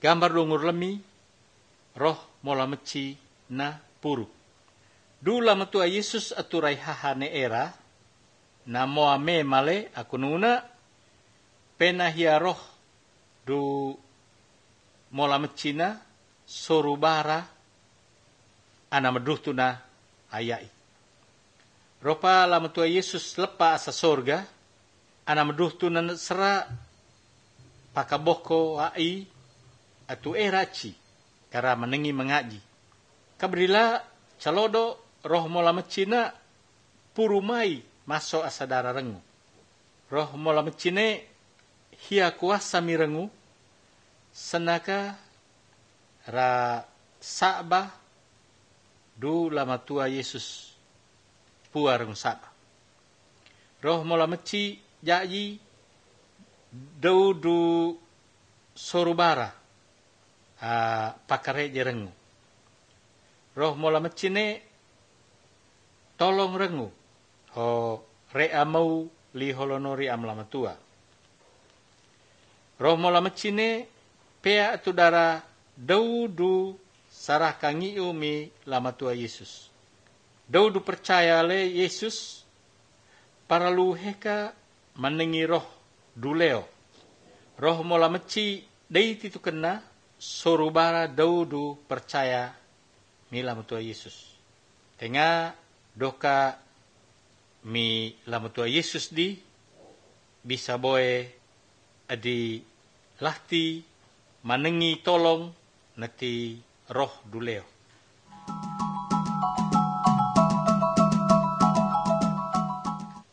gambar dungur lemi, roh mola meci na puru. Dula matua Yesus aturai hahane era, na moa me male aku nuna, pena hia roh du mola mecina, sorubara, ana meduhtuna ayai. Ropa lama tua Yesus lepa asa sorga, ana meduhtuna sera pakaboko ai atu eraci, kara menengi mengaji. Kabrila calodo roh mola mecina purumai maso asadara rengu. Roh mola mecine hia kuasa mirengu, senaka ra sa'ba du lama tua Yesus puareng sa'ba. Roh mola meci jayi dau du sorubara pakare jerengu. Roh mola mecine tolong rengu ho rea mau li holonori am lama tua. Roh mola mecine pea tu dara daudu sarah kangi umi lama tua Yesus. Daudu percaya le Yesus para luheka menengi roh duleo. Roh mola meci deiti tu kena sorubara daudu percaya mi lama tua Yesus. Tengah doka mi lama tua Yesus di bisa boe adi lahti manengi tolong nati roh duleo.